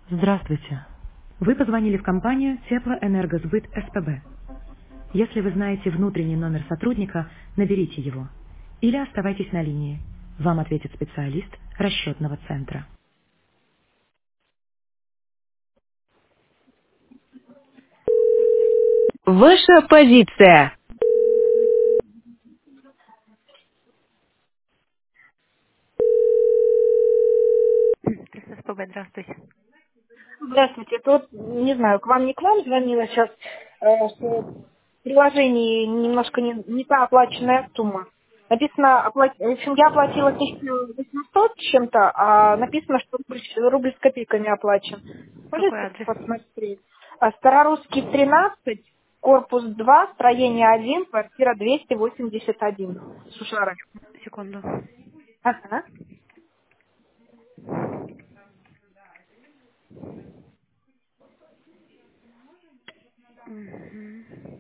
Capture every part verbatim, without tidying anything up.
Здравствуйте. Вы позвонили в компанию Теплоэнергосбыт СПБ. Если вы знаете внутренний номер сотрудника, наберите его. Или оставайтесь на линии. Вам ответит специалист расчетного центра. Ваша позиция. СПБ, здравствуйте. Здравствуйте. Тут, не знаю, к вам не к вам звонила сейчас, э, что в приложении немножко не, не та оплаченная сумма. Написано, опла- в общем, я оплатила тысячу восемьсот с чем-то, а написано, что рубль, рубль с копейками оплачен. Какой Можете адрес? посмотреть? А, Старорусский тринадцать, корпус два, строение один, квартира двести восемьдесят один. Сушара. Секунду. Ага. Мгм.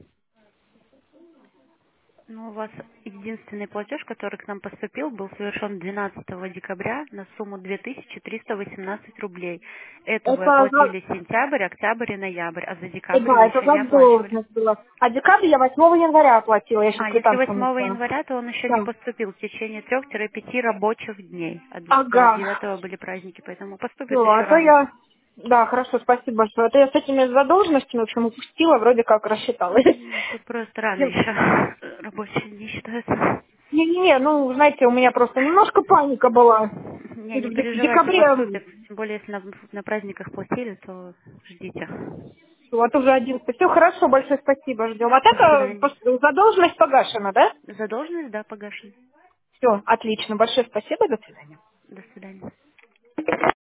Ну, у вас единственный платеж, который к нам поступил, был совершен двенадцатого декабря на сумму две тысячи триста восемнадцать рублей. Это вы Это за, оплатили сентябрь, октябрь и ноябрь, а за э, декабрь да, вы это еще не за оплачивали. должность была. А декабрь я восьмого января оплатила, я сейчас А, если квитанцию восьмого нашла. января, то он еще не Да. поступил в течение трех-пяти рабочих дней. А до Ага. девятого были праздники, поэтому поступит Все, а еще то рано. я... Да, хорошо, спасибо большое. А то я с этими задолженностями, в общем, упустила, вроде как рассчиталась. М, Тут просто рано еще рабочие дни считаются. Не-не-не, ну, знаете, у меня просто немножко паника была. Не, В не дек- в переживайте, декабре, поступит. Тем более, если на, на праздниках платили, то ждите. вот уже одиннадцать. Все хорошо, большое спасибо, ждем. А так До э, свидания. пос- задолженность погашена, да? Задолженность, да, погашена. Все, отлично, большое спасибо, до свидания. До свидания.